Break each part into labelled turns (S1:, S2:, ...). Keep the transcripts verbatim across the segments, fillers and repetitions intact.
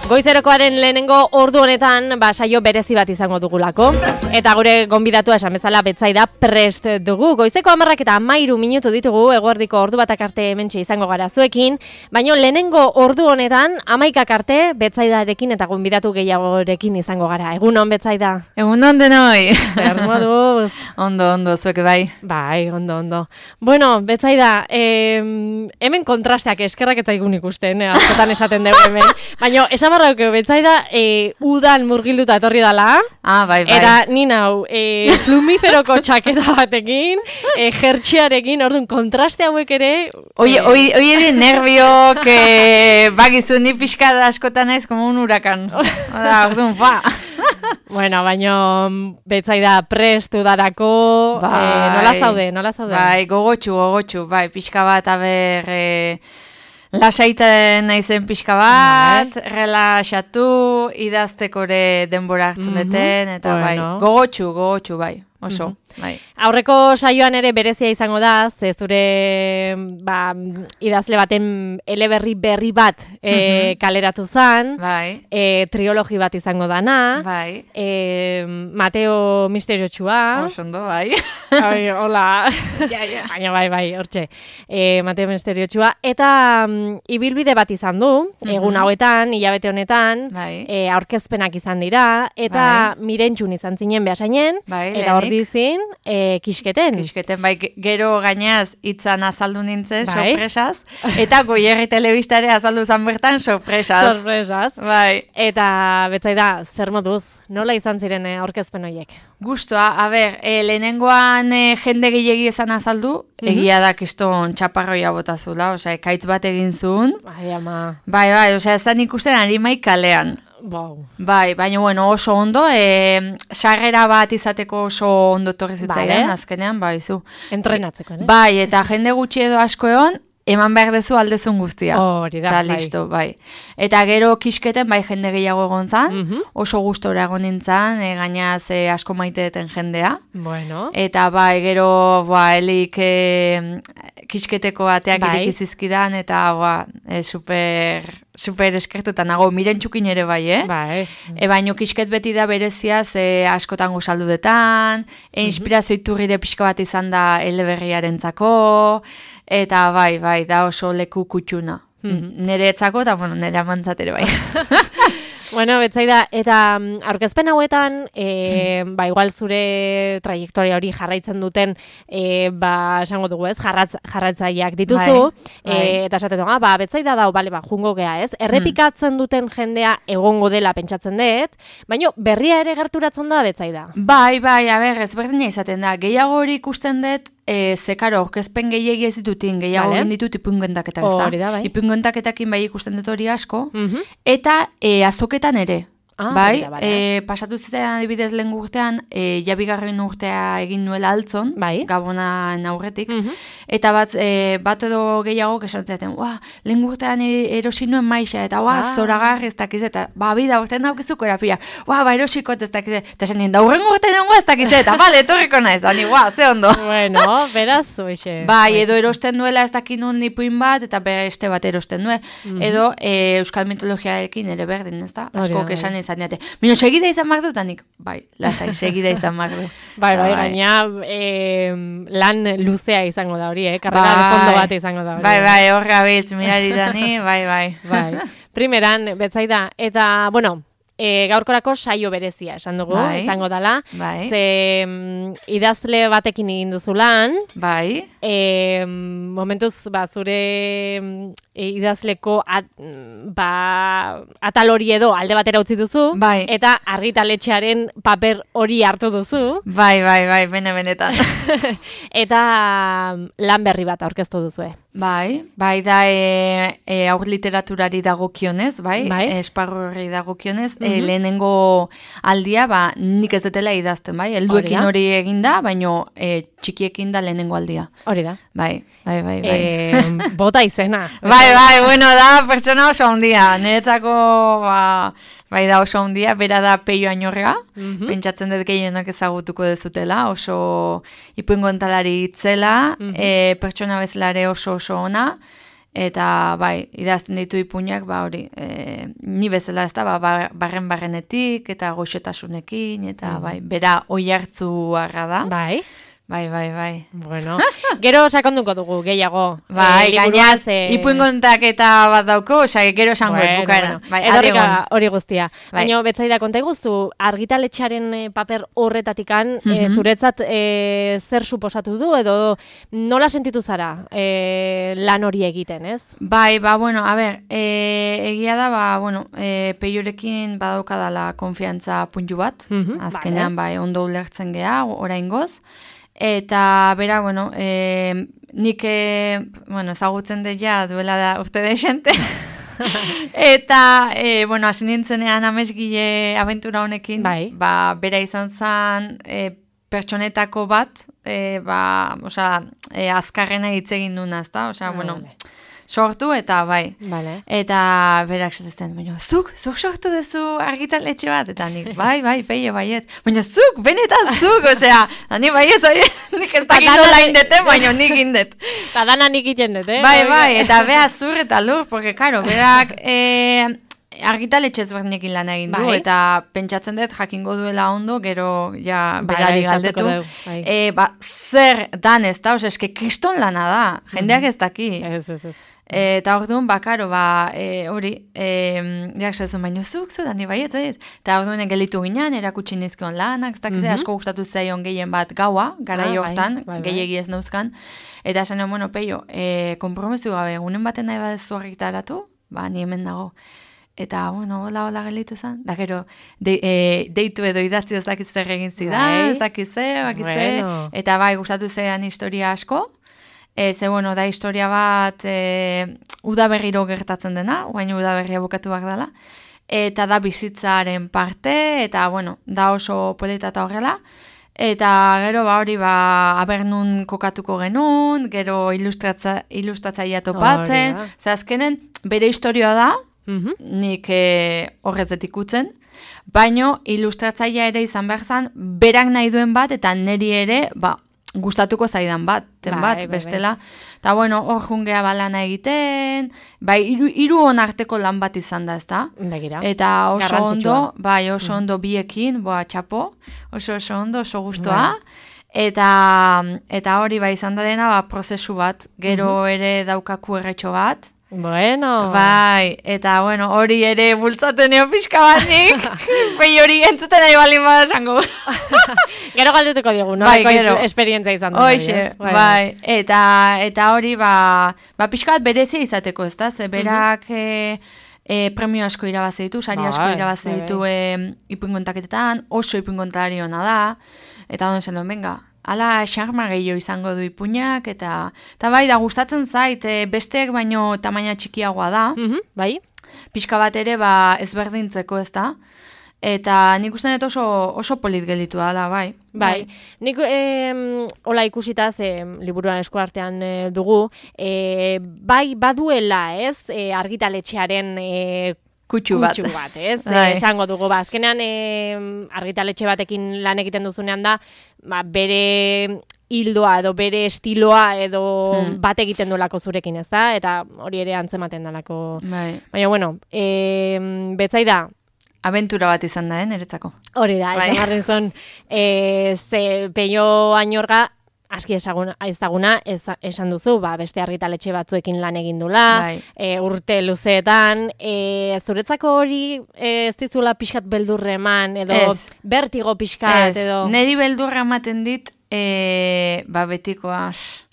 S1: Goizerokoaren lehenengo ordu honetan ba, saio berezi bat izango dugulako. Eta gure gonbidatua esan bezala Betsaida prest dugu. Goizeko hamarrak eta hamairu minutu ditugu, eguerdiko ordu batak arte hementxe izango gara zuekin. Baina lehenengo ordu honetan hamaikak arte Betsaidarekin eta gonbidatu gehiagorekin izango gara. Egunon, Betsaida?
S2: Egunon denoi.
S1: Zer moduz?
S2: Ondo, ondo, zuek bai.
S1: Bai, ondo, ondo. Bueno, Betsaida, eh, hemen kontrasteak eskerrak eta igun ikusten, eh, askotan esaten dugu hemen. Baina, esan barrauko, Betsaida, eh, udan murgilduta etorri dala.
S2: Ah, bai, bai.
S1: Eta ni nau, eh, plumiferoko txaketa batekin, eh, jertxearekin, orduan, kontraste hauek ere...
S2: Oie, eh, oie, oie de nerviok, eh, bagizu, ni pixka askotan naiz, como un hurakan. Oda, orduan, ba...
S1: Bueno, baina Betsaida prest udarako,
S2: bai,
S1: eh, nola zaude, nola zaude?
S2: Bai, gogotxu, gogotxu, bai, pixka bat, aber, eh, lasaiten naizen pixka bat, bai. Relaxatu, idaztekore denbora hartzen mm-hmm. deten, eta bueno. Bai, gogotxu, gogotxu, bai, oso, mm-hmm. bai.
S1: Aurreko saioan ere berezia izango da, ze zure ba, idazle baten eleberri berri bat e, mm-hmm. kaleratu zan,
S2: bai.
S1: e, triologi bat izango dana,
S2: bai.
S1: e, Mateo Misteriotsua.
S2: Osondo, bai.
S1: Ai, hola.
S2: ja, ja.
S1: Baina bai, bai, hortxe. E, Mateo Misteriotsua. Eta um, ibilbide bat izan du, mm-hmm. egun hauetan, hilabete honetan,
S2: bai.
S1: e, aurkezpenak izan dira, eta bai. Mirentxun izan zinen behasainen,
S2: bai,
S1: eta hor dizin, e, kisketen.
S2: Kisketen, bai, gero gainaz hitzan azaldu nintzen,
S1: bai.
S2: Sorpresaz, eta Goierri telebistare azaldu zan bertan, sorpresaz.
S1: Sorpresaz.
S2: Bai.
S1: Eta Betsaida, zer moduz, nola izan ziren aurkezpen horiek?
S2: Gustoa, a ber, e, lehenengoan e, jende gehiegi esan azaldu, mm-hmm. egia da kiston txaparroia botazula, osea, ekaitz bat egin zuen.
S1: Bai, ama.
S2: Bai, bai, osea, ezan ikusten harimai kalean.
S1: Wow.
S2: Bai, baina bueno, oso ondo, e, sarrera bat izateko oso ondo torri zitzaidan, vale. Azkenean, bai, zu.
S1: Entrenatzeko, ne?
S2: Bai, eta jende gutxi edo asko egon, eman behar dezu aldezun guztia.
S1: Hori da,
S2: eta
S1: bai.
S2: listo, bai. Eta gero kisketen, bai, jende gehiago egon zan,
S1: mm-hmm.
S2: oso gustora egon nintzen, e, gainaz e, asko maiteten jendea.
S1: Bueno.
S2: Eta bai, gero, ba, elik e, kisketeko ateak
S1: bai.
S2: irikizizkidan, eta ba, e, super... super eskertuta nago, Mirentxukin ere bai, eh?
S1: Bai.
S2: E, baino kisket beti da berezia, ze askotan guzaldudetan, e, inspirazio iturrire pixka bat izan da eleberriarentzako, eta bai, bai, da oso leku kutxuna. Mm-hmm. Nere etzako, eta bueno, nere amantzat ere bai.
S1: Bueno, Betsaida, eta aurkezpen hauetan, e, ba, igual zure trajektoria hori jarraitzen duten, e, ba, esango dugu ez, jarratz, jarratzaileak dituzu, bai, bai. E, eta esaten dugu, ba, Betsaida dau, bale, ba, jungo gea ez, errepikatzen hmm. duten jendea egongo dela pentsatzen dut, baina berria ere gerturatzen da Betsaida.
S2: Bai, bai, a ber, ezberdina izaten da, gehiago hori ikusten dut, E, zekaro, orkezpen gehiagi ez ditutin, gehiago vale. Ditut ipungendaketak ez da.
S1: da bai.
S2: Ipungendaketakin bai ikusten dut hori asko,
S1: mm-hmm.
S2: eta e, azoketan ere.
S1: Ah,
S2: bai,
S1: bera,
S2: e, pasatu zitzen adibidez lehen urtean, e, jabigarren urtea egin nuela altzon,
S1: bai.
S2: Gabonan aurretik,
S1: mm-hmm.
S2: eta bat, e, bat edo gehiago esantzen, ua, lehen urtean erosi nuen maixa, eta ua, ah. zoragarri ez dakiz, eta ba, bida urtean daukizuko erapia, ua, ba, erosiko ez dakiz, eta zen nien, da urren urtean dagoa ez dakiz, eta bale, etorriko naiz, ani, ua, ze ondo.
S1: Bueno, beraz, oixe.
S2: Bai, edo erosten duela ez dakinun ipuin bat, eta beste bat erosten due, mm-hmm. edo e, euskal mitologiarekin ere berdin, ez da? Asko kesan izan diate. Mino, segida izan behar dutanik? Bai, lasai, segida izan behar du.
S1: Bai, bai, gaina e, lan luzea izango da hori, eh? Karrera bai, de fondo bat izango da hori.
S2: Bai, bai, horra biz, mirari dani, bai, bai.
S1: Bai, primeran, Betsaida, eta, bueno, e, gaurkorako saio berezia, esan dugu, bai, izango dala. Bai. Ze mm, idazle batekin egin duzu lan.
S2: Bai.
S1: E, momentuz, ba, zure idazleko at, ba, atal hori edo alde batera utzi duzu,
S2: bai.
S1: Eta argitaletxearen paper hori hartu duzu.
S2: Bai, bai, bai, bene benetan.
S1: Eta lan berri bat aurkeztu duzu.
S2: Bai, bai da e, e, aur literaturari dagokionez, bai,
S1: bai.
S2: Esparru horri dagokionez,
S1: mm-hmm.
S2: e, lehenengo aldia, ba, nik ez detela idazten, bai, helduekin hori eginda, baino e, txikiekin da lehenengo aldia.
S1: Hori da.
S2: Bai, bai, bai, bai.
S1: E, bota izena.
S2: Bai, bai, bueno, da, pertsona oso handia, niretzako, ba, bai da oso handia, bera da Peio Añorga, mm-hmm. pentsatzen dut gehienak ezagutuko dezutela, oso ipuingontalari itzela, mm-hmm. e, pertsona bezalare oso oso ona, eta bai, idazten ditu ipuinak, ba hori, e, ni bezala ez da, ba, barren-barrenetik, eta goxotasunekin, eta bai, bera oi hartzu harra da.
S1: Bai.
S2: Bai, bai, bai.
S1: Bueno, gero sakonduko dugu, gehiago.
S2: Bai,
S1: e,
S2: gainaz,
S1: e...
S2: ipuingontak eta bat dauko, osa, gero esango bueno, bukaera.
S1: Bueno.
S2: Bai,
S1: edorrika hori guztia.
S2: Bai.
S1: Baina, betzaida, konta iguzu, argitaletxearen paper horretatikan, mm -hmm. e, zuretzat e, zer suposatu du, edo nola sentitu zara e, lan hori egiten, ez?
S2: Bai, ba, bueno, a ber, e, egia da, ba, bueno, e, Peiorekin badaukadala konfiantza puntu bat, mm -hmm. azkenean, vale. Bai, ondo ulertzen geha, oraingoz. Eta, bera, bueno, e, nik, e, bueno, ezagutzen dut ja duela da urte desente. Eta, e, bueno, hasi nintzenean amesgile abentura honekin,
S1: bai.
S2: Ba, bera izan zen e, pertsonetako bat, e, ba, osea, e, azkarrena hitz egin duna, ezta? Osea, bueno,
S1: vale.
S2: sortu eta bai.
S1: Vale.
S2: Eta berak esaten, baina zuk, zuk sortu duzu argitaletxe bat, eta nik, bai, bai, peio, baiet. Baina zuk, benetan zuk, osea, ni baiet, nik ez dakit nola indeten, baina nik indet.
S1: Eta dana nik iten dut, eh?
S2: Bai, bai, eta beha zur eta lur, porque, karo, berak e, argitaletxe ezberdinekin lan egin du, bai. Eta pentsatzen dut jakingo duela ondo, gero ja berari bai, galdetu. Bai. E, ba, zer dan ez da, osea, eske kriston lana da, jendeak ez daki.
S1: Ez, ez, ez.
S2: Eta orduan, bakaro, ba, e, hori, e, jak zazun, baino zuk, zu, dani baiet, zait. Eta orduan gelitu ginen, erakutsi nizkion lanak, ez dakiz, mm -hmm. asko gustatu zaion gehien bat gaua, garai ah, hortan, bai, bai, gehiegi ez nauzkan. Eta esan, bueno, peio, e, kompromesu gabe, egunen baten nahi badezu argitaratu, ba, ni hemen dago. Eta, bueno, hola, hola gelitu zen. Da, gero, de, e, deitu edo idatzi ez dakiz zer egin zidan, ez dakiz zer, bakiz bueno. Eta bai, gustatu zean historia asko. E, ze, bueno, da historia bat e, udaberriro gertatzen dena, guain udaberria bukatu behar dela, eta da bizitzaren parte, eta, bueno, da oso polita eta horrela, eta gero, ba, hori, ba, abernun kokatuko genuen, gero ilustratza, ilustratzaia topatzen, oh, ze azkenen, bere historioa da, mm-hmm. nik e, horrezetik utzen, baino ilustratzaia ere izan behar zen, berak nahi duen bat, eta neri ere, ba, gustatuko zaidan bat, ten bai, bat, bai, bestela. Eta, bueno, hor jungea balana egiten, bai, iru, iru onarteko lan bat izan da, ezta?
S1: Begira.
S2: Eta oso ondo, bai, oso ondo biekin, boa, txapo, oso oso ondo, oso guztua. Bai. Eta, eta hori, bai, izan da dena, ba, prozesu bat, gero uh-huh. ere daukaku erretxo bat.
S1: Bueno.
S2: Bai, eta, bueno, hori ere bultzaten eo pixka bat nik, bai, hori entzuten nahi balin bada esango.
S1: Gero galdutuko digu, no?
S2: Bai, gero.
S1: Esperientzia izan du.
S2: Hoxe, bai, bai. Eta, eta hori, ba, ba pixka bat berezia izateko, ez da? Ze berak uh-huh. e, e, premio asko irabazi ditu, sari asko bai, irabazi bai, ditu e, ipuingontaketetan, oso ipuingontari hona da, eta honen zen, venga, ala xarma gehiago izango du ipuinak, eta, eta bai, da gustatzen zait, e, besteek baino tamaina txikiagoa da,
S1: uh-huh, bai.
S2: Pixka bat ere, ba, ezberdintzeko, ez da? Eta nik uste dut oso, oso polit gelditu da, bai.
S1: Bai, nik eh, hola ikusita ze liburuan eskuartean e, dugu, e, bai baduela, ez, e, argitaletxearen e,
S2: Kutxu bat.
S1: Kutxu bat, ez? Bai. Esango dugu, ba, azkenean e, argitaletxe batekin lan egiten duzunean da, ba, bere hildoa edo bere estiloa edo hmm. bat egiten duelako zurekin, ez da? Eta hori ere antzematen dalako.
S2: Bai.
S1: Baina, bueno, e, betzaida,
S2: abentura bat izan da, eh, niretzako.
S1: Hori da, bai. Esan garren zon, e, ze Peio Añorga, aski ezaguna, ezaguna ez, esan duzu, ba, beste argitaletxe batzuekin lan egin dula, bai. e, urte luzeetan, e, zuretzako hori e, ez dizula pixkat beldurre eman, edo ez. Bertigo pixkat, ez. Edo...
S2: Neri beldurra ematen dit, e, ba, betikoa,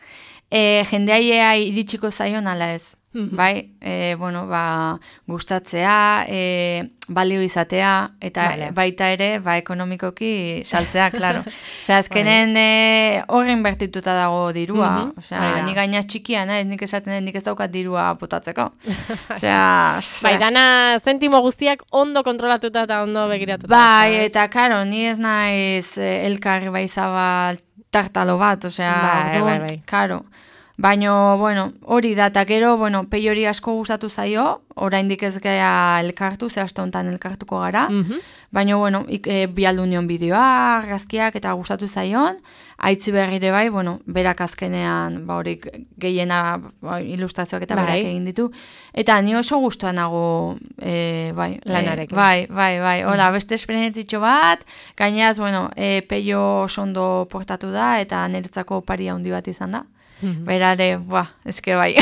S2: e, jendeaia iritsiko zaion ala ez. Bai, e, bueno, ba, gustatzea, e, balio izatea, eta vale. Baita ere, ba, ekonomikoki saltzea, klaro. Osea, azkenen e, horren bertituta dago dirua. Mm -hmm. Osea, ni gaina txikia, nahi, nik esaten nik ez daukat dirua potatzeko. Osea,
S1: bai, dana zentimo guztiak ondo kontrolatuta eta ondo begiratuta.
S2: Bai, eta karo, ni ez naiz elkarri baizabal tartalo bat, osea,
S1: bai,
S2: orduan,
S1: bai, bai.
S2: karo. Baina, bueno, hori da, eta gero, bueno, pei hori asko gustatu zaio, oraindik ez gea elkartu, zehazte honetan elkartuko gara,
S1: Mhm.
S2: baina, bueno, ik, e, bialdu nion bideoa, argazkiak eta gustatu zaion, Aitzi Berrire bai, bueno, berak azkenean, ba hori gehiena ba, ilustrazioak eta
S1: Bai.
S2: berak egin ditu, eta ni oso gustoa nago, e, bai,
S1: Lanarekin.
S2: E, bai, bai, bai, hola, beste esperientzitxo bat, gainaz, bueno, e, peio oso ondo portatu da, eta niretzako pari handi bat izan da. Berare, buah, eske bai.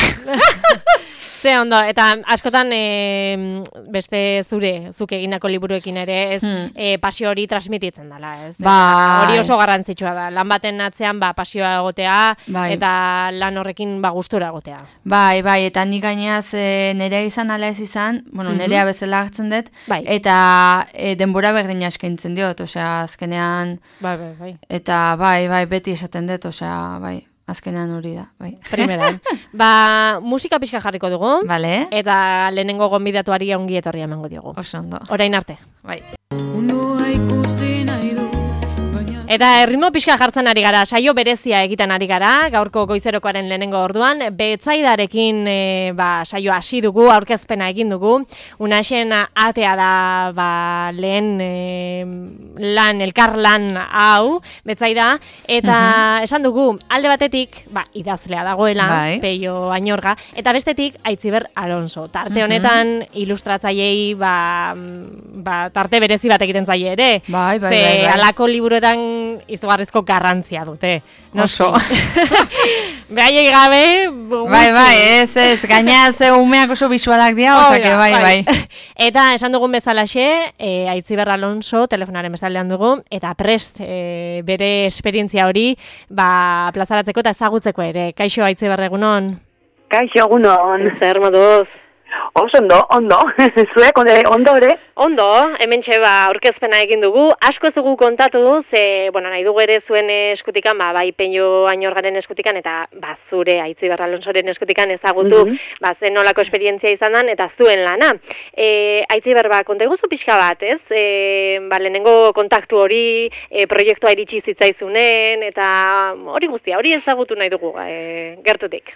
S1: Ze ondo, eta askotan e, beste zure, zuk egindako liburuekin ere, ez
S2: Hmm.
S1: e, pasio hori transmititzen dela, ez? Eta
S2: Bai.
S1: hori oso garrantzitsua da, lan baten atzean ba, pasioa egotea,
S2: Bai.
S1: eta lan horrekin ba, gustura egotea.
S2: Bai, bai, eta ni gainaz e, nerea izan ala ez izan, bueno,
S1: Mhm.
S2: nerea bezala hartzen dut,
S1: Bai.
S2: eta e, denbora berdina eskaintzen diot, osea, azkenean,
S1: Bai, bai, bai.
S2: eta bai, bai, beti esaten dut, osea, bai, azkenean hori da, bai.
S1: Primeran. Ba, musika pixka jarriko dugu,
S2: Vale,
S1: eta lehenengo gonbidatuari ongi etorria emango diogu.
S2: oso ondo.
S1: Orain arte.
S2: Bai.
S3: Mundua ikusi nahi dut, baina
S1: Eta erritmo pixka jartzen ari gara, saio berezia egiten ari gara, gaurko goizerokoaren lehenengo orduan, betzaidarekin e, ba, saio hasi dugu, aurkezpena egin dugu, unaxen atea da ba, lehen e, lan, elkar lan hau, betzaida, eta esan dugu, alde batetik, ba, idazlea dagoela,
S2: Bai.
S1: Peio Añorga, eta bestetik, Aitziber Alonso. Tarte honetan, ilustratzaileei, ba, ba, tarte berezi bat egiten zaie ere,
S2: Bai, bai,
S1: ze
S2: bai, bai.
S1: halako liburuetan izugarrizko garrantzia dute.
S2: Oso.
S1: Behaiek gabe,
S2: Bai, bai, ez, ez, gainaz e, umeak oso bisualak dira, osake,
S1: Oida,
S2: bai, bai.
S1: Eta esan dugun bezalaxe, e, Aitziber Alonso telefonaren bestaldean dugu, eta prest e, bere esperientzia hori ba, plazaratzeko eta ezagutzeko ere. Kaixo, Aitziber, egunon?
S4: Kaixo, egunon.
S1: Zer moduz?
S4: Oso ondo, ondo. Zuek onde, ondo ere?
S1: Ondo, hemen ba, aurkezpena egin dugu. Asko ez dugu kontatu, ze, bueno, nahi dugu ere zuen eskutikan, ba, bai Peio Añorgaren eskutikan, eta ba, zure Aitziber Alonsoren eskutikan ezagutu,
S4: Mhm.
S1: ba, zen nolako esperientzia izan dan, eta zuen lana. E, Aitziber, ba, konta iguzu pixka bat, ez? E, ba, lehenengo kontaktu hori, e, proiektua iritsi zitzaizunen, eta hori guztia, hori ezagutu nahi dugu, e, gertutik.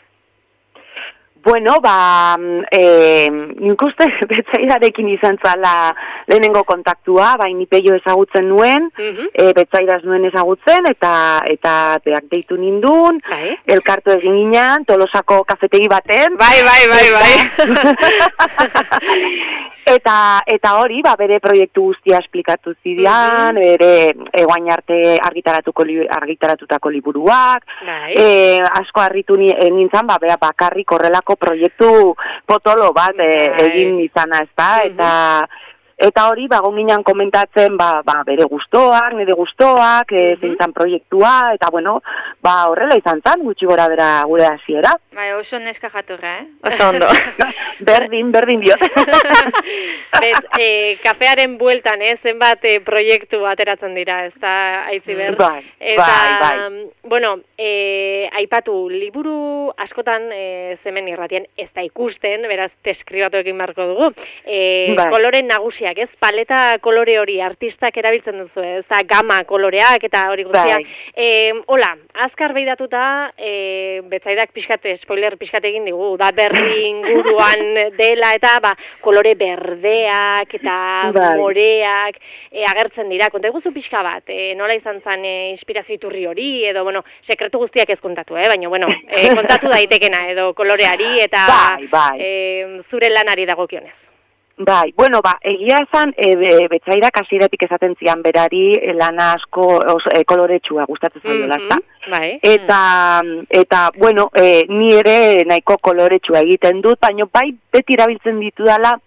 S4: Bueno, ba, e, nik uste betzaidarekin izan zala lehenengo kontaktua, bai ni Peio ezagutzen nuen,
S1: Mhm.
S4: e, betzaidaz nuen ezagutzen, eta eta beak deitu nindun,
S1: Bai.
S4: elkartu egin ginen, Tolosako kafetegi baten.
S1: Bai, bai, bai, bai.
S4: Eta eta hori, ba, bere proiektu guztia esplikatu zidan, bere eguain arte argitaratuko li- argitaratutako liburuak,
S1: Bai.
S4: e, asko harritu ni- eh, nintzen, ba, bera bakarrik horrelako proiektu potolo bat e,
S1: Bai.
S4: egin izana, ez da,
S1: Mhm.
S4: eta eta hori, ba, ginen komentatzen, ba, ba, bere gustoak, nire gustoak, e,
S1: Mhm.
S4: zein zan proiektua, eta bueno, ba, horrela izan zan, gutxi gora bera gure hasiera.
S2: Bai, oso neska jatorra, eh?
S1: Oso ondo.
S4: Berdin, berdin diot.
S1: Bet, e, kafearen bueltan, eh, zenbat e, proiektu ateratzen dira, ez da, Aitziber?
S4: Bai,
S1: Eta,
S4: bai, bai.
S1: bueno, e, aipatu, liburu askotan e, zemen irratien ez da ikusten, beraz, deskribatu egin beharko dugu. E,
S4: Bai.
S1: kolore nagusiak, ez? Paleta kolore hori artistak erabiltzen duzu, ez da, gama koloreak eta hori guztia.
S4: Bai.
S1: E, hola, azkar behidatuta, e, betzaidak pixkate, spoiler pixkat egin digu, da berri inguruan dela, eta ba, kolore berdeak eta
S4: Bai.
S1: moreak e, agertzen dira. Konta eguzu pixka bat, e, nola izan zen e, inspirazio iturri hori, edo, bueno, sekretu guztiak ez kontatu, eh? Baina, bueno, e, kontatu daitekena, edo koloreari eta
S4: Bai, bai.
S1: E, zure lanari dagokionez.
S4: Bai, bueno, ba, egia esan, e, be, betzairak hasieratik esaten zian berari e, lana asko oso, e, koloretsua gustatzen zaiola, ezta?
S1: Bai.
S4: Eta, eta, bueno, e, ni ere nahiko koloretsua egiten dut, baina bai beti erabiltzen ditudala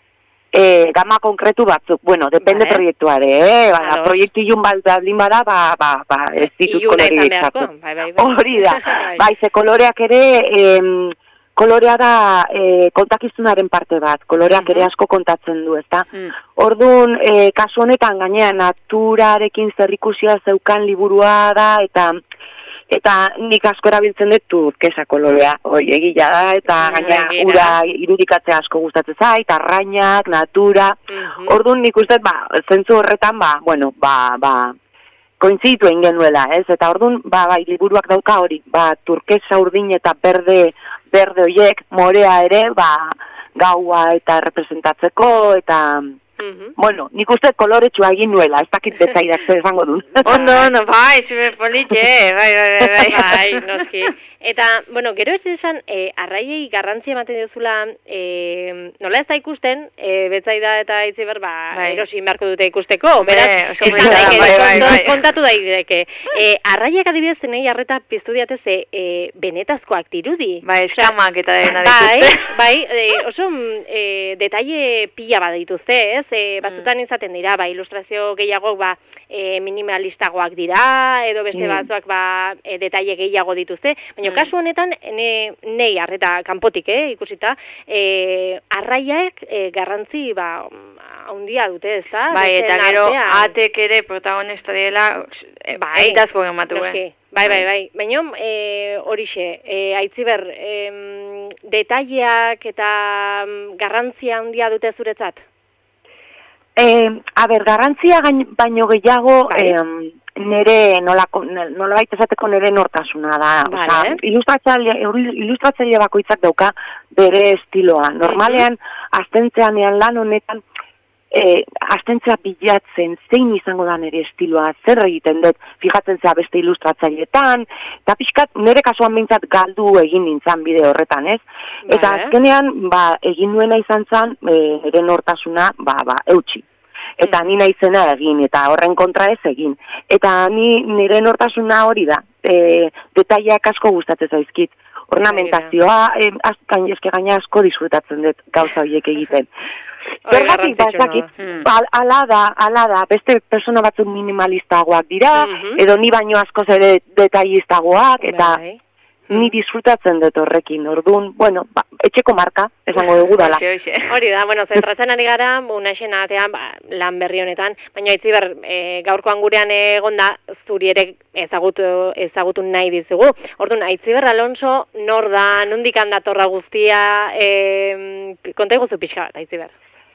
S4: e, gama konkretu batzuk. Bueno, depende
S1: Vale.
S4: proiektuare, eh? Baina
S1: Ados.
S4: proiektu ilun bat baldin bada, ba, ba, ba, ez ditut
S1: Iluna izan
S4: koloririk
S1: beharko,
S4: sartu.
S1: bai, bai, bai.
S4: Hori da,
S1: Bai.
S4: bai, ze koloreak ere, em, kolorea da e, kontakizunaren parte bat, koloreak ere asko kontatzen du, ezta?
S2: Mm.
S4: Orduan, e, kasu honetan gainean naturarekin zerrikusia zeukan liburua da, eta eta nik asko erabiltzen dut turkesa kolorea, hoi egila da, eta gainera
S1: Egia da.
S4: ura irudikatzea asko gustatzen zait, arrainak, natura.
S1: Mhm.
S4: Orduan nik uste, ba, zentzu horretan, ba, bueno, ba, ba, kointzitu egin genuela, ez? Eta orduan, ba, bai, liburuak dauka hori, ba, turkesa, urdin eta berde, berde hoiek, morea ere, ba, gaua eta representatzeko, eta... Mm-hmm. Bueno, nik uste koloretsua egin nuela, ez dakit betaidak zer esango du.
S2: Ondo, ondo, bai, super politxe, bai, bai, bai, bai,
S1: bai, noski. Eta, bueno, gero ez esan, e, arraiei garrantzia ematen duzula, e, nola ez da ikusten, e, Betsaida eta Itziber, ba, bai. Erosin beharko dute ikusteko, beraz,
S2: ez da, bai, bai, bai.
S1: kontatu daiteke. E, arraiak adibidez zenei arreta piztu diatez, e, benetazkoak dirudi.
S2: Bai, eskamak eta dena dituzte.
S1: Bai, bai, e, oso e, detaile pila bat dituzte, ez? E, batzutan izaten dira, ba, ilustrazio gehiago, ba, e, minimalistagoak dira, edo beste mm. batzuak, ba, e, detaile gehiago dituzte, baina kasu honetan, ne, nei arreta kanpotik, eh, ikusita, e, arraiak e, garrantzi, ba, handia dute, ez da?
S2: Bai, eta gero, atek ere protagonista dela, e, bai, eitazko gematu, eh?
S1: Bai, bai, bai. Baina, e, horixe, e, Aitziber, e, detaileak eta garrantzia handia dute zuretzat?
S4: Eh, a ber, garrantzia gain, baino gehiago, bai. eh, nere, nola, nola baita esateko nere nortasuna da.
S1: Vale.
S4: Osa, ilustratzaile, ilustratzaile bakoitzak dauka bere estiloa. Normalean, uh-huh. astentzeanean lan honetan, eh, astentzea bilatzen zein izango da nere estiloa, zer egiten dut, fijatzen zea beste ilustratzailetan, eta pixkat nere kasuan behintzat galdu egin nintzen bide horretan, ez? Vale. Eta azkenean, ba, egin nuena izan zen, e, nere nortasuna, ba, ba, eutxi. Eta mm. ni naizena egin, eta horren kontra ez egin. Eta ni nire nortasuna hori da, e, detaileak asko gustatzen zaizkit. Ornamentazioa, e, azkan eske gaina asko disfrutatzen dut gauza horiek egiten. Zergatik da, ezakit, hmm. ala da, ala da, beste persona batzuk minimalistagoak dira, mm-hmm. edo ni baino askoz ere detailistagoak, eta bai. Ni disfrutatzen dut horrekin, orduan, bueno, ba, etxeko marka, esango dugu dala.
S1: Hori da, bueno, zentratzen ari gara, unaxen atean, ba, lan berri honetan, baina Itziber, e, gaurkoan gurean egonda, zuri ere ezagutu, ezagutu nahi dizugu. Orduan, Itziber Alonso, nor da, nondik handatorra guztia, e, konta iguzu pixka bat, Itziber.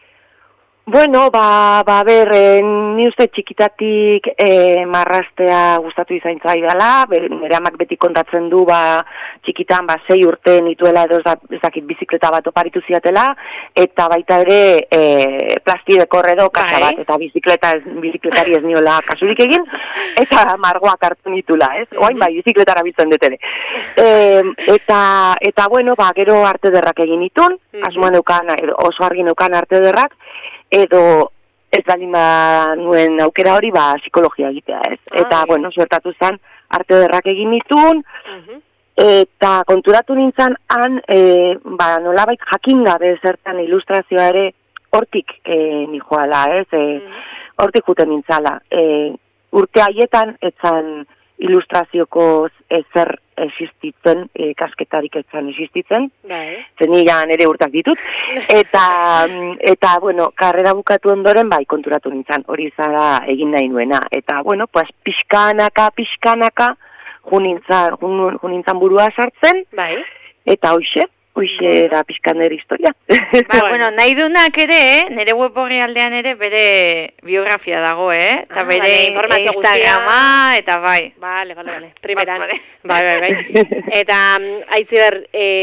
S4: Bueno, ba, ba, ber, e, ni uste txikitatik e, marrastea gustatu izain zaidala, nire amak beti kontatzen du, ba, txikitan, ba, sei urte nituela edo ez dakit bizikleta bat oparitu ziatela, eta baita ere e, plastideko edo kasa bat, eta bizikleta ez, bizikletari ez niola kasurik egin, eta margoak hartu nitula, ez? Oain bai, bizikletara bitzen dut ere. E, eta, eta, bueno, ba, gero arte derrak egin itun, asmoan eukan, oso argi neukan arte derrak, edo ez balima nuen aukera hori, ba, psikologia egitea, ez. Ah, eta, bueno, suertatu zen, arte derrak egin nitun, uh-huh. eta konturatu nintzen, han, e, ba, nolabait jakin gabe zertan ilustrazioa ere, hortik e, nijoala, ez, e, uh-huh. hortik juten nintzala. E, urte haietan, etzan ilustrazioko ezer existitzen, e, kasketarik etzan existitzen, bai. Zen nila nire urtak ditut, eta, eta bueno, karrera bukatu ondoren, bai, konturatu nintzen, hori zara egin nahi nuena, eta, bueno, pues, pixkanaka, pixkanaka, junintzan, jun, junintzan burua sartzen, bai. Eta hoxe, hoxe era pixkan nire historia.
S2: Ba, bueno, nahi dunak ere, nire web horri aldean ere, bere biografia dago, eh? Eta ah, bere vale, Instagrama, eta bai.
S1: Vale, vale, vale. Primeran. Bai, bai, bai. Eta, Aitziber,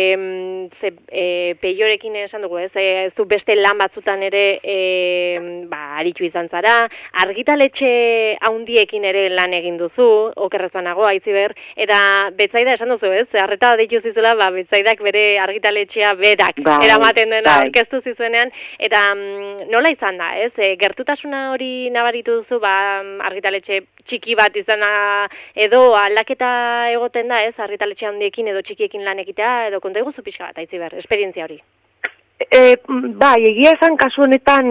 S1: e, ze, e, peiorekin esan dugu, ez? Ez du beste lan batzutan ere, e, ba, aritu izan zara, argitaletxe haundiekin ere lan egin duzu, okerrezban nago, Aitziber, eta Betsaida esan duzu, ez? Arreta deitu zizula, ba, Betsaidak bere argitaletxea berak bai, eramaten dena bai. Orkestu zizuenean, eta mm, nola izan da, ez? E, gertutasuna hori nabaritu duzu, ba, argitaletxe txiki bat izana edo aldaketa egoten da, ez? Argitaletxe handiekin edo txikiekin lan egitea, edo konta iguzu pixka bat, Aitziber, esperientzia hori.
S4: E, bai, egia esan kasu honetan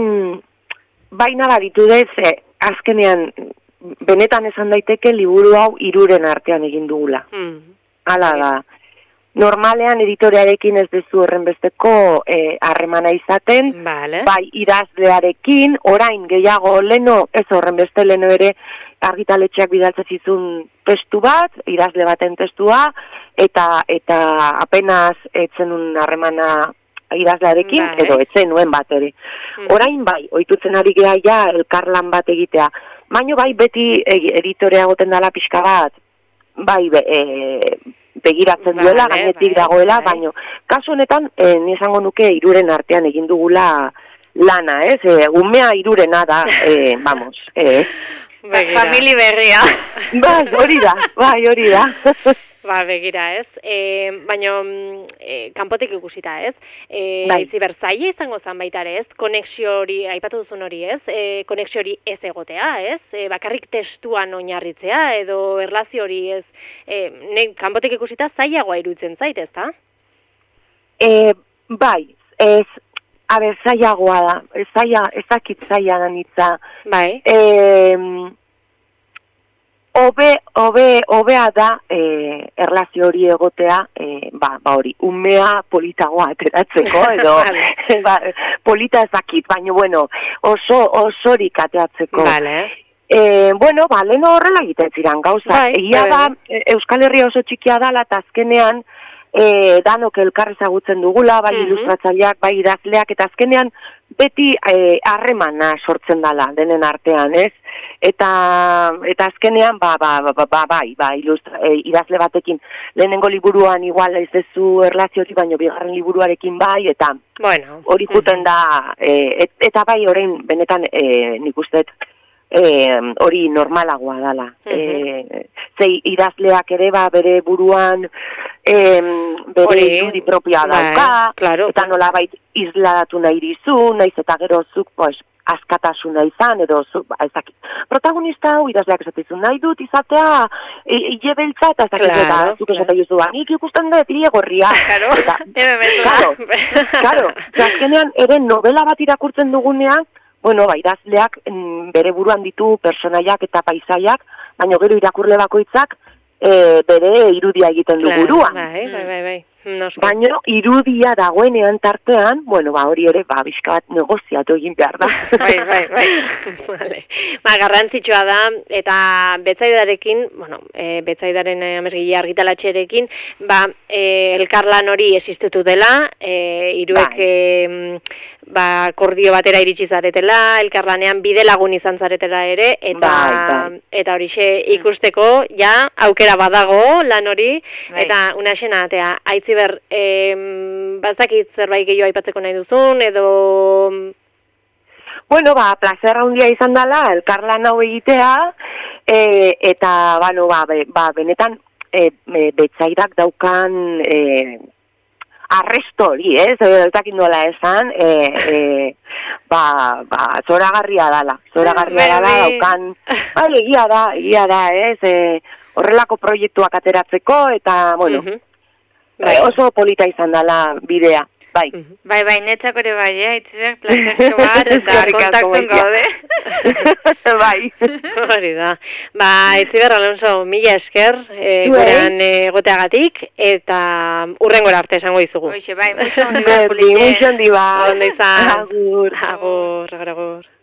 S4: bai nabaritu dez, e, azkenean benetan esan daiteke liburu hau hiruren artean egin dugula. Mm. Hala da. Normalean editorearekin ez dezu horren besteko harremana e, izaten, vale. Bai idazlearekin, orain gehiago leno, ez horren beste leno ere argitaletxeak bidaltzen zizun testu bat, idazle baten testua, eta eta apenas etzen un harremana idazlearekin, vale. Edo etzen nuen bat ere. Mm. Orain bai, ohitutzen ari geha ja elkarlan bat egitea. baino bai beti editorea goten dala pixka bat, bai be, e, begiratzen vale, duela, gainetik bai, dagoela, bai. Baino, kasu honetan, e, ni esango nuke hiruren artean egin dugula lana, ez? E, umea hirurena da, e, vamos, e,
S2: famili berria.
S4: Bai, hori da, bai, hori da.
S1: Ba, begira, ez? E, baina, e, kanpotik ikusita, ez? E, bai. Itziber, zaila izango zan baita ere, ez? Konexio hori, aipatu duzun hori, ez? E, konexio hori ez egotea, ez? E, bakarrik testuan oinarritzea, edo erlazio hori, ez? E, ne, kanpotik ikusita zailagoa iruditzen zait, ez da?
S4: E, bai, ez, a ber, zailagoa da, zaila, ezakit zaila da nitza.
S1: Bai.
S4: E, Obe, obe, obea da eh, erlazio hori egotea, eh, ba, ba hori, umea politagoa ateratzeko, edo ba, polita ezakit, baina bueno, oso osorik ateratzeko.
S1: Vale.
S4: Eh, bueno, ba, lehen horrela egiten ziren gauza.
S1: Bai,
S4: Egia da, Euskal Herria oso txikia dala, eta azkenean, eh, danok elkar ezagutzen dugula, bai
S1: Mhm.
S4: ilustratzaileak, bai idazleak, eta azkenean beti harremana sortzen dala denen artean, ez? Eta eta azkenean ba ba ba ba bai, ba ilustra, e, idazle batekin lehenengo liburuan igual ez dezu erlazio hori, baino bigarren liburuarekin bai, eta
S1: bueno,
S4: hori juten da, e, et, eta bai orain benetan e, nik usteet hori e, normalagoa dala.
S1: Uh-huh.
S4: E, zei idazleak ere ba bere buruan e, bere irudi propioa dauka,
S1: claro,
S4: eta nolabait isladatu nahi dizu, naiz eta gero zuk, pues, askatasuna izan, edo zu, ba, ezakit. Protagonista hau idazleak esatizun nahi dut izatea, hile beltza, eta ezakit,
S1: claro,
S4: eta zuk esate juzu, nik ikusten dut, hile gorria.
S2: Claro,
S4: eta,
S2: claro,
S4: claro, azkenean, ere novela bat irakurtzen dugunean, bueno, ba, idazleak mm, bere buruan ditu personaiak eta paisaiak, baina gero irakurle bakoitzak e, bere irudia egiten du buruan.
S1: Bai, bai, bai, bai.
S4: Baina irudia dagoenean tartean, bueno, ba hori ere, ba, bizka bat negoziatu egin behar da.
S1: Bai, bai, bai. Vale. Ba, garrantzitsua da, eta Betzaidarekin, bueno, e, Betzaidaren e, amesgile argitalatxerekin, ba, e, elkarlan hori existitu dela, e, iruek bai. e, ba, akordio batera iritsi zaretela, elkarlanean bide lagun izan zaretela ere, eta bai, bai. eta horixe ikusteko, ja, aukera badago lan hori, bai. Eta una xenatea, aitzi ber, eh, bazakit zerbait gehiago aipatzeko nahi duzun, edo...
S4: Bueno, ba, placer handia izan dela, elkarlan hau egitea, e, eta, bueno, ba, be, ba benetan, e, e, Betzaidak daukan e, arresto hori, ez? Ez dakit nola esan, e, e, ba, ba, zoragarria dala, zoragarria dala, daukan, bai, egia da, egia da, ez? E, horrelako proiektuak ateratzeko, eta, bueno, uh-huh. Bai. Oso polita izan dela bidea, bai.
S2: Bai, bai, netzako ere bai, eh? Itziber, plazertxo bat, eta kontaktun gaude.
S4: Bai.
S1: Hori da. Ba, Itziber Alonso, mila esker, e, gurean egoteagatik, eta urrengora arte esango izugu.
S2: Hoxe, bai, muixo ondi bat,
S4: muixo ondi bat.
S1: Ondo izan.
S4: Agur.
S1: Agur, agur, agur.